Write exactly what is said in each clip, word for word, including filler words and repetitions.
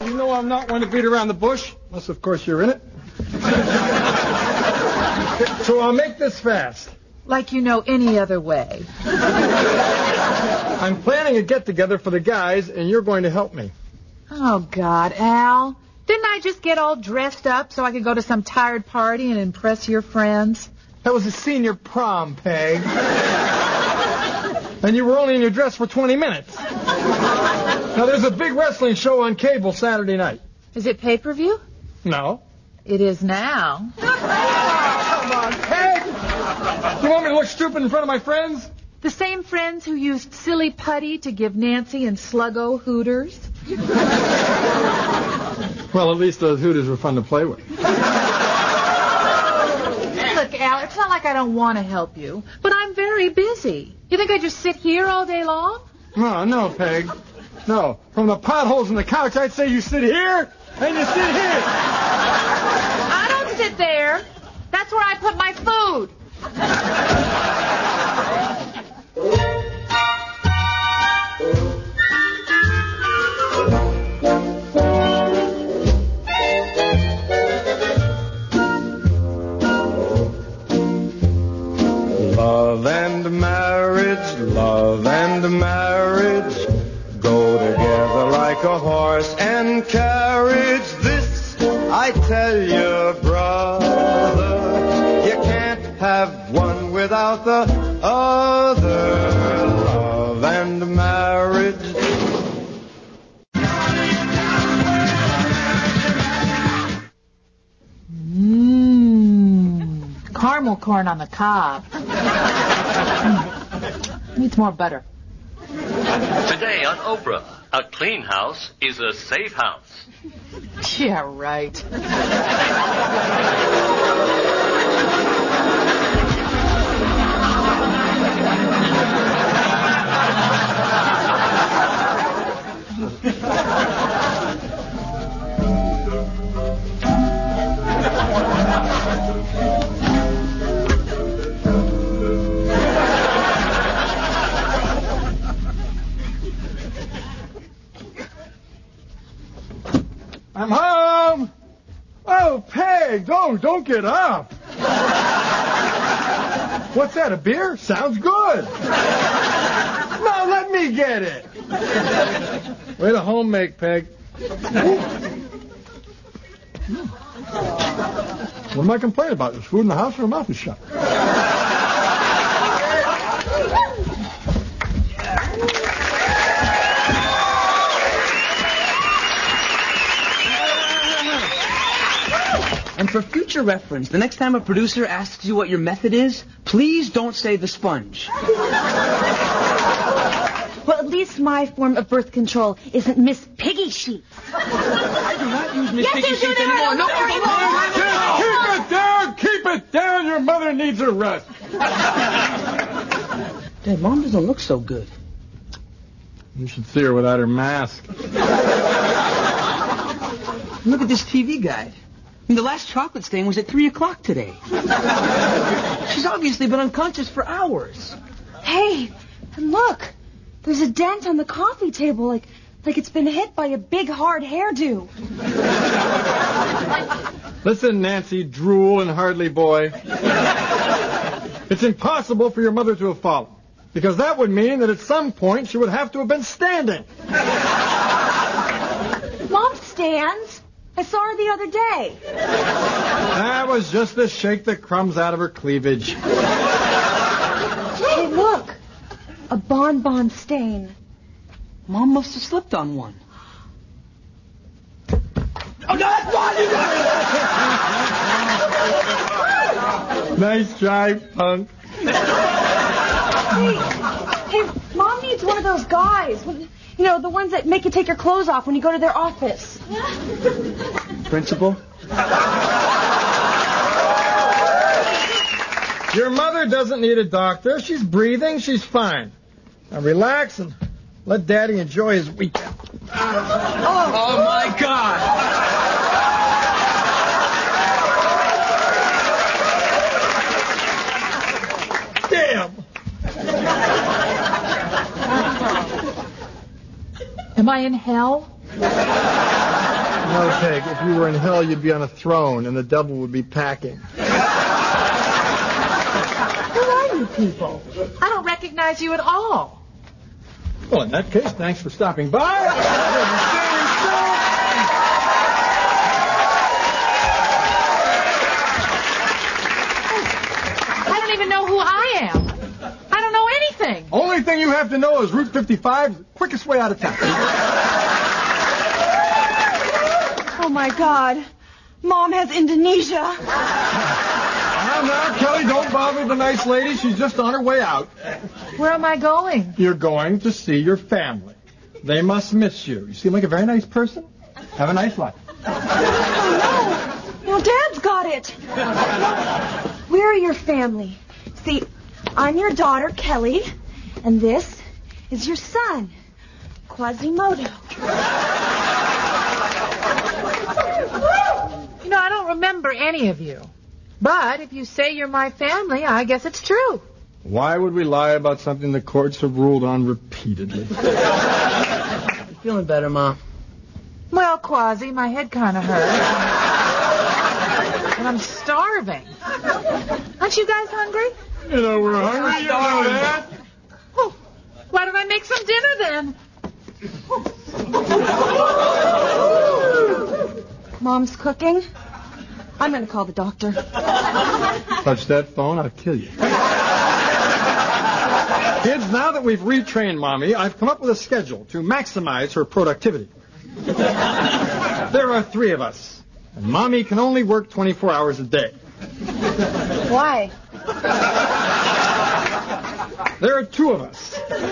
You know I'm not one to beat around the bush, unless, of course, you're in it. So I'll make this fast. Like you know any other way. I'm planning a get-together for the guys, and you're going to help me. Oh, God, Al. Didn't I just get all dressed up so I could go to some tired party and impress your friends? That was a senior prom, Peg. And you were only in your dress for twenty minutes. Now, there's a big wrestling show on cable Saturday night. Is it pay-per-view? No. It is now. Come on, Peg! You want me to look stupid in front of my friends? The same friends who used silly putty to give Nancy and Sluggo hooters? Well, at least those hooters were fun to play with. Look, Al, it's not like I don't want to help you, but I'm very busy. You think I just sit here all day long? No, no, Peg. No. From the potholes in the couch, I'd say you sit here and you sit here. I don't sit there. That's where I put my food. Love and marriage, love and marriage go together like a horse and carriage. This I tell you, brother, you can't have one without the other. Love and marriage. Mmm, caramel corn on the cob. Needs more butter. Today on Oprah, a clean house is a safe house. Yeah, right. I'm home! Oh, Peg, don't, don't get up. What's that, a beer? Sounds good. No, let me get it. Way to home make, Peg. What am I complaining about? There's food in the house or her mouth is shut. And for future reference, the next time a producer asks you what your method is, please don't say the sponge. Well, at least my form of birth control isn't Miss Piggy Sheets. I do not use Miss Yes, Piggy you do Sheets that. anymore. No, Very no, well. Keep it down! Keep it down! Your mother needs a rest. Dad, Mom doesn't look so good. You should see her without her mask. Look at this T V guide. I mean, the last chocolate stain was at three o'clock today. She's obviously been unconscious for hours. Hey, and look. There's a dent on the coffee table, like like it's been hit by a big, hard hairdo. Listen, Nancy, drool and hardly boy. It's impossible for your mother to have fallen, because that would mean that at some point she would have to have been standing. Mom stands. I saw her the other day. That was just to shake the crumbs out of her cleavage. Hey, look. A bonbon stain. Mom must have slipped on one. Oh, no, that's one! Nice try, punk. Hey, hey, Mom needs one of those guys. You know, the ones that make you take your clothes off when you go to their office. Principal? Your mother doesn't need a doctor. She's breathing. She's fine. Now relax and let Daddy enjoy his weekend. Oh, oh my God! Damn! Am I in hell? No, Peg, if you were in hell, you'd be on a throne, and the devil would be packing. Who are you people? I don't recognize you at all. Well, in that case, thanks for stopping by. I don't even know who I am. I don't know anything. Only thing you have to know is Route fifty-five, the quickest way out of town. Oh, my God. Mom has Indonesia. Now, now, Kelly, don't bother the nice lady. She's just on her way out. Where am I going? You're going to see your family. They must miss you. You seem like a very nice person. Have a nice life. Oh, no. No, Dad's got it. We're your family. See, I'm your daughter, Kelly, and this is your son, Quasimodo. You know, I don't remember any of you. But if you say you're my family, I guess it's true. Why would we lie about something the courts have ruled on repeatedly? You feeling better, Mom? Well, Quasi, my head kind of hurts. And I'm starving. Aren't you guys hungry? You know, we're hungry. You know that. Oh, why don't I make some dinner then? Mom's cooking. I'm going to call the doctor. Touch that phone, I'll kill you. Kids, now that we've retrained Mommy, I've come up with a schedule to maximize her productivity. There are three of us, and Mommy can only work twenty-four hours a day. Why? There are two of us.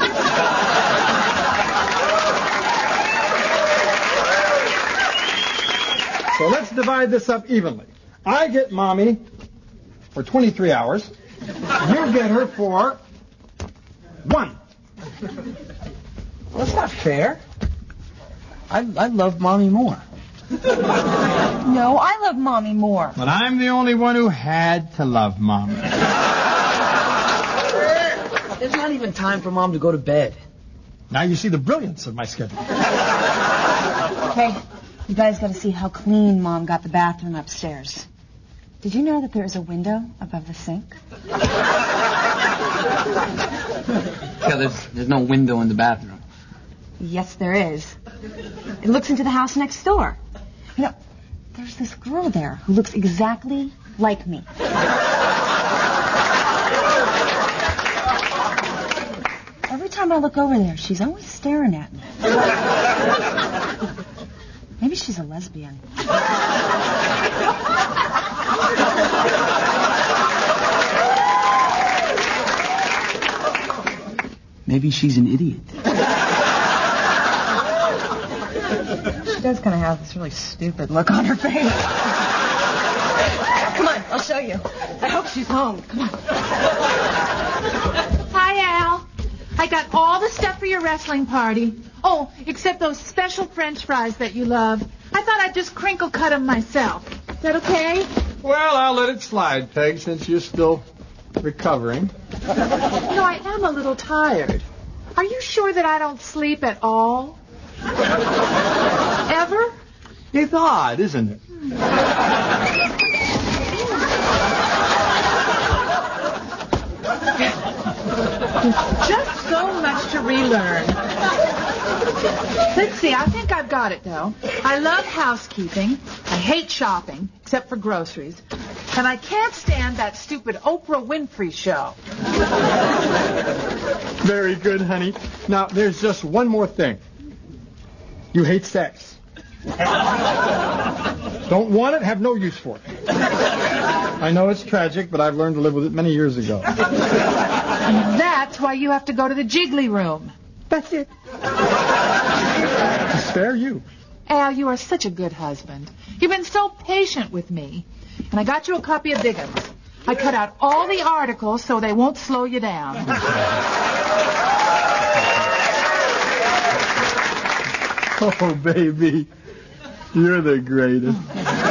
So let's divide this up evenly. I get Mommy for twenty-three hours. You get her for one. Well, that's not fair. I, I love Mommy more. No, I love Mommy more. But I'm the only one who had to love Mommy. There's not even time for Mom to go to bed. Now you see the brilliance of my schedule. Okay, you guys got to see how clean Mom got the bathroom upstairs. Did you know that there is a window above the sink? Yeah, there's, there's no window in the bathroom. Yes, there is. It looks into the house next door. You know, there's this girl there who looks exactly like me. Every time I look over there, she's always staring at me. Maybe she's a lesbian. Maybe she's an idiot. She does kind of have this really stupid look on her face. Come on, I'll show you. I hope she's home. Come on. Hi, Al. I got all the stuff for your wrestling party. Oh, except those special French fries that you love. I thought I'd just crinkle cut them myself. Is that okay? Well, I'll let it slide, Peg, since you're still recovering. You know, I am a little tired. Are you sure that I don't sleep at all? Ever? It's odd, isn't it? Just so much to relearn. Let's see, I think I've got it, though. I love housekeeping. I hate shopping, except for groceries. And I can't stand that stupid Oprah Winfrey show. Very good, honey. Now, there's just one more thing. You hate sex. Don't want it, have no use for it. I know it's tragic, but I've learned to live with it many years ago. And that's why you have to go to the jiggly room. That's it. To spare you. Al, you are such a good husband. You've been so patient with me. And I got you a copy of Biggins. I cut out all the articles so they won't slow you down. Oh, baby. You're the greatest.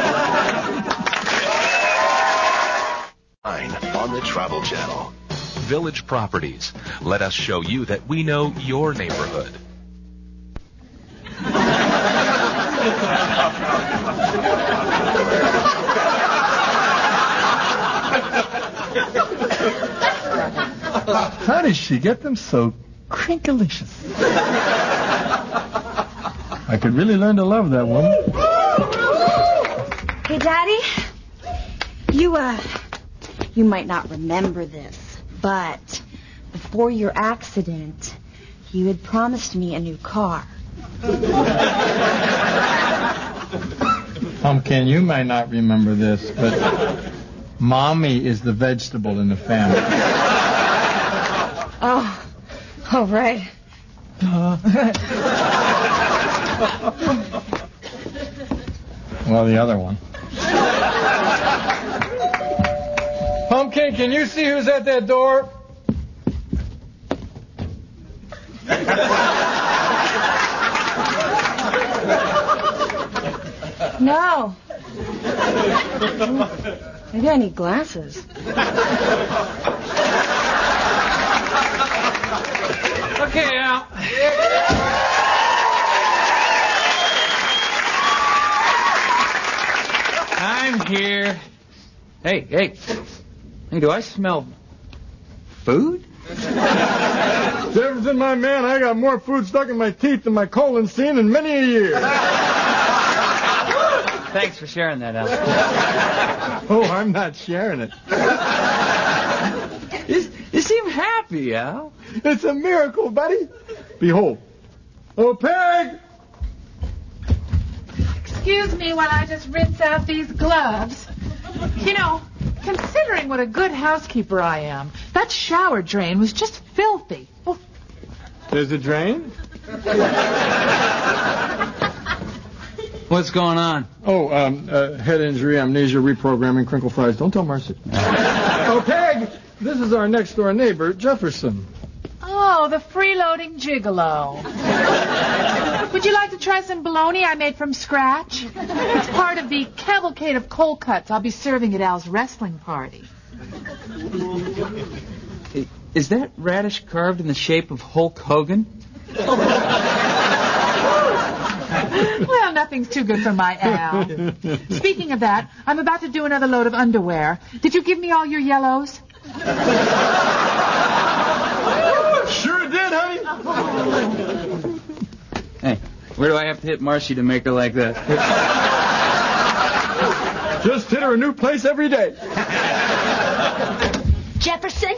On the Travel Channel. Village Properties. Let us show you that we know your neighborhood. How does she get them so crinkalicious? I could really learn to love that woman. Hey, Daddy, you, uh, you might not remember this, but before your accident, you had promised me a new car. Pumpkin, you might not remember this, but Mommy is the vegetable in the family. Oh, oh, right. Well, the other one. Pumpkin, can you see who's at that door? No. Maybe I need glasses. Okay, Al. I'm here. Hey, hey. Hey, do I smell food? Jefferson, my man, I got more food stuck in my teeth than my colon seen in many a year. Thanks for sharing that, Al. Oh, I'm not sharing it. You, you seem happy, Al. It's a miracle, buddy. Behold. Oh, Peg! Excuse me while I just rinse out these gloves. You know, considering what a good housekeeper I am, that shower drain was just filthy. Oh. There's a drain? What's going on? Oh, um, uh, head injury, amnesia, reprogramming, crinkle fries. Don't tell Marcy. Oh, Peg! This is our next-door neighbor, Jefferson. Oh, the freeloading gigolo. Would you like to try some bologna I made from scratch? It's part of the cavalcade of cold cuts I'll be serving at Al's wrestling party. Is that radish carved in the shape of Hulk Hogan? Well, nothing's too good for my Al. Speaking of that, I'm about to do another load of underwear. Did you give me all your yellows? Sure did, honey. Hey, where do I have to hit Marcy to make her like that? Just hit her a new place every day. Jefferson?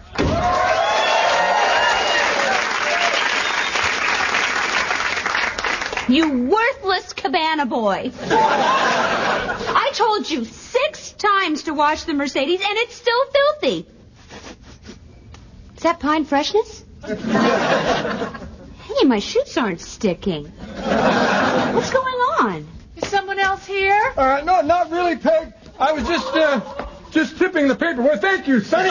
You worthless cabana boy. I told you six times to wash the Mercedes, and it's still filthy. Is that pine freshness? Hey, my shoes aren't sticking. What's going on? Is someone else here? Uh, no, not really, Peg. I was just, uh, just tipping the paperwork. Thank you, Sonny.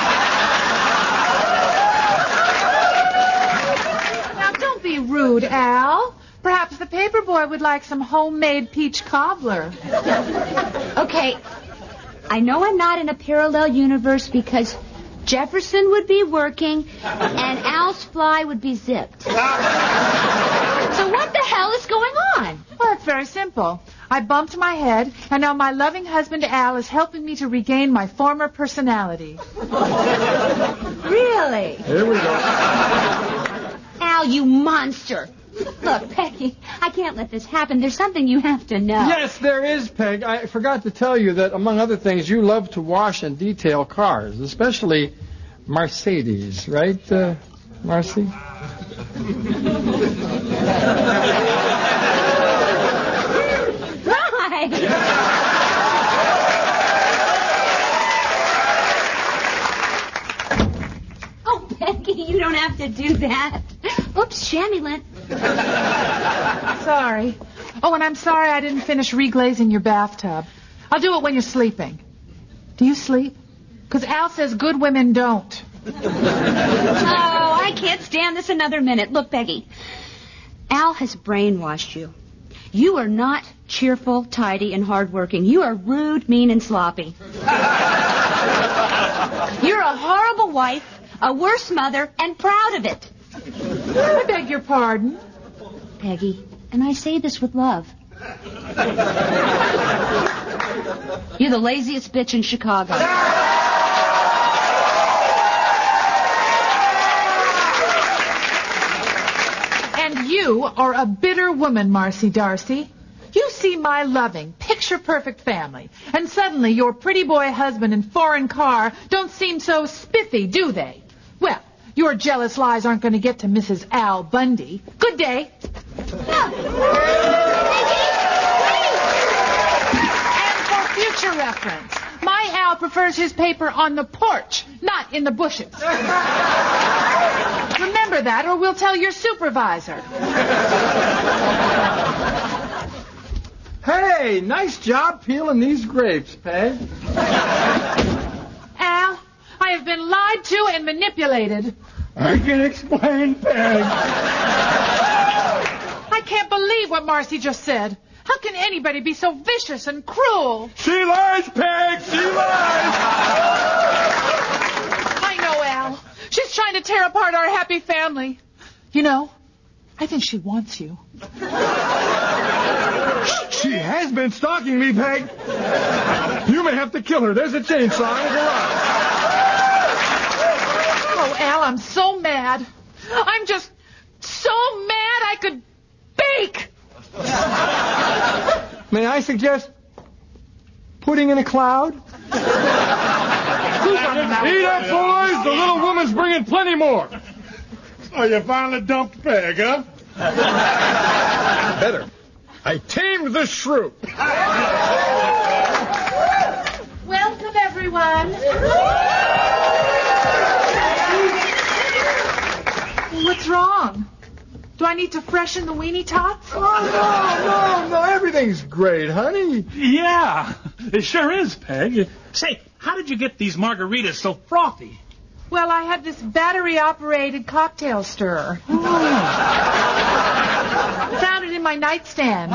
Now, don't be rude, Al. Perhaps the paper boy would like some homemade peach cobbler. Okay, I know I'm not in a parallel universe because Jefferson would be working and Al's fly would be zipped. So what the hell is going on? Well, it's very simple. I bumped my head, and now my loving husband Al is helping me to regain my former personality. Really? Here we go. Al, you monster. Look, Peggy, I can't let this happen. There's something you have to know. Yes, there is, Peg. I forgot to tell you that, among other things, you love to wash and detail cars, especially Mercedes, right, uh, Marcy? Right. Oh, Peggy, you don't have to do that. Oops, chamois lint. Sorry. Oh, and I'm sorry I didn't finish reglazing your bathtub. I'll do it when you're sleeping. Do you sleep? Because Al says good women don't. Oh, I can't stand this another minute. Look, Peggy, Al has brainwashed you. You are not cheerful, tidy, and hardworking. You are rude, mean, and sloppy. You're a horrible wife, a worse mother, and proud of it. I beg your pardon. Peggy, and I say this with love, You're the laziest bitch in Chicago. And you are a bitter woman, Marcy Darcy. You see my loving, picture-perfect family, and suddenly your pretty boy husband and foreign car don't seem so spiffy, do they? Well, your jealous lies aren't going to get to Missus Al Bundy. Good day. And for future reference, my Al prefers his paper on the porch, not in the bushes. Remember that, or we'll tell your supervisor. Hey, nice job peeling these grapes, Peg. Al, I have been lied to and manipulated. I can explain, Peg. I can't believe what Marcy just said. How can anybody be so vicious and cruel? She lies, Peg! She lies! I know, Al. She's trying to tear apart our happy family. You know, I think she wants you. She has been stalking me, Peg. You may have to kill her. There's a chainsaw in the garage. Oh, Al, I'm so mad. I'm just so mad I could bake. May I suggest putting in a cloud? Who's on the mountain? Eat up, boys. The little woman's bringing plenty more. Oh, you finally dumped Peg, huh? Better. I tamed the shrew. Welcome, everyone. What's wrong? Do I need to freshen the weenie tots? Oh, no, no, no. Everything's great, honey. Yeah, it sure is, Peg. Say, how did you get these margaritas so frothy? Well, I have this battery-operated cocktail stirrer. Found it in my nightstand.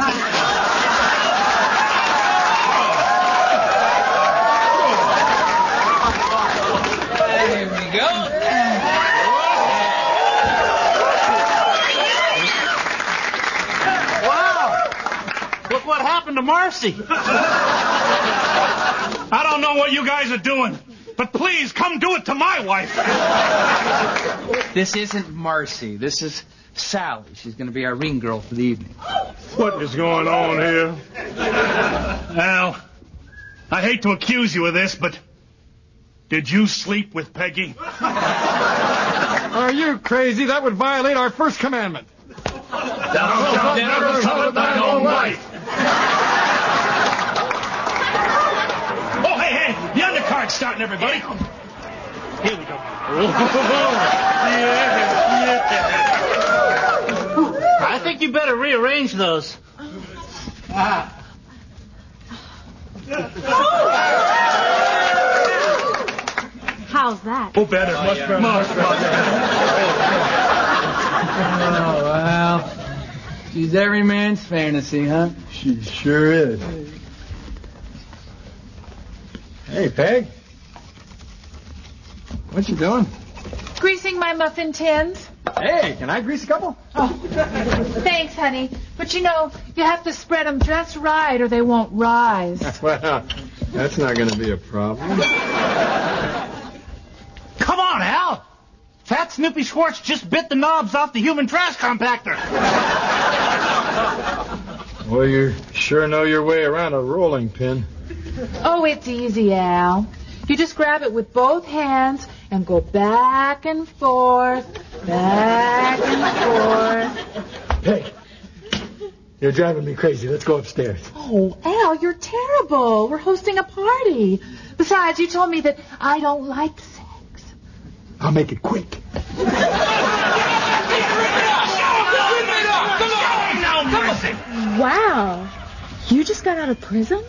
There we go. Wow! Look what happened to Marcy. I don't know what you guys are doing, but please come do it to my wife. This isn't Marcy. This is Sally. She's going to be our ring girl for the evening. What is going on here? Al, I hate to accuse you of this, but did you sleep with Peggy? Are you crazy? That would violate our first commandment. Thou shalt never covet thine own wife. Oh, hey, hey, the undercard's starting, everybody. Here we go. I think you better rearrange those. Ah. How's that? Oh, better, Oh, much yeah. better. Much better. Oh, well. She's every man's fantasy, huh? She sure is. Hey, Peg. What you doing? Greasing my muffin tins. Hey, can I grease a couple? Oh, thanks, honey. But you know, you have to spread them just right or they won't rise. Well, that's not going to be a problem. Come on, Al. Fat Snoopy Schwartz just bit the knobs off the human trash compactor. Well, you sure know your way around a rolling pin. Oh, it's easy, Al. You just grab it with both hands and go back and forth, back and forth. Peg, you're driving me crazy. Let's go upstairs. Oh, Al, you're terrible. We're hosting a party. Besides, you told me that I don't like sex. I'll make it quick. Wow. You just got out of prison?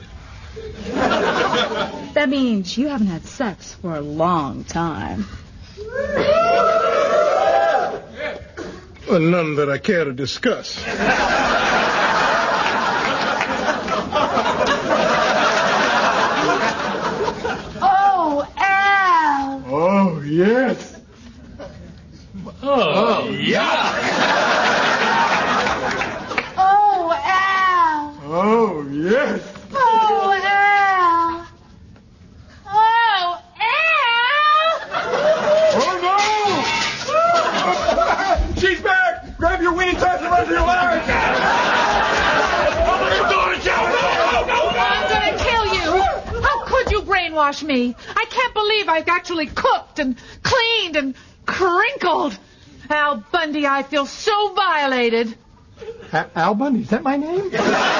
That means you haven't had sex for a long time. Well, none that I care to discuss. Oh, Al. Oh, yes. Oh, yeah. Oh, Al. yes. Oh, Al. Oh, Al. Oh, no! She's back! Grab your weenie tots and run for your life! What are you doing, Joe? No, no, no! I'm gonna kill you. How could you brainwash me? I can't believe I've actually cooked and cleaned and crinkled. Al Bundy, I feel so violated. A- Al Bundy, is that my name?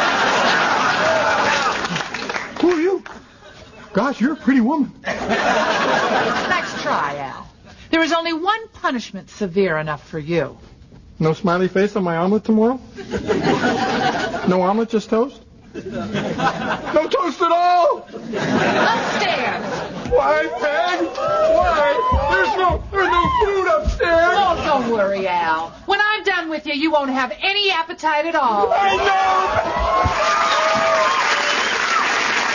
Who are you? Gosh, you're a pretty woman. Nice try, Al. There is only one punishment severe enough for you. No smiley face on my omelet tomorrow? No omelet, just toast? No toast at all! Upstairs. Why, Peg? Why? There's no, there's no food upstairs. Oh, don't worry, Al. When I'm done with you, you won't have any appetite at all. I know!